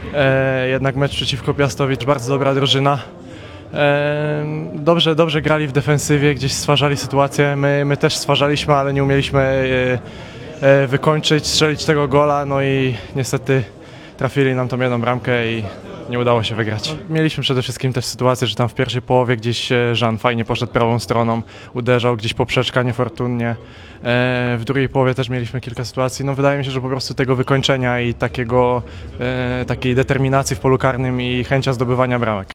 Jednak mecz przeciwko Piastowi, bardzo dobra drużyna. Dobrze grali w defensywie, gdzieś stwarzali sytuację, my też stwarzaliśmy, ale nie umieliśmy wykończyć, strzelić tego gola, no i niestety trafili nam tą jedną bramkę i nie udało się wygrać. Mieliśmy przede wszystkim też sytuację, że tam w pierwszej połowie gdzieś Jean fajnie poszedł prawą stroną, uderzał gdzieś poprzeczka niefortunnie. W drugiej połowie też mieliśmy kilka sytuacji. No wydaje mi się, że po prostu tego wykończenia i takiej determinacji w polu karnym i chęcia zdobywania bramek.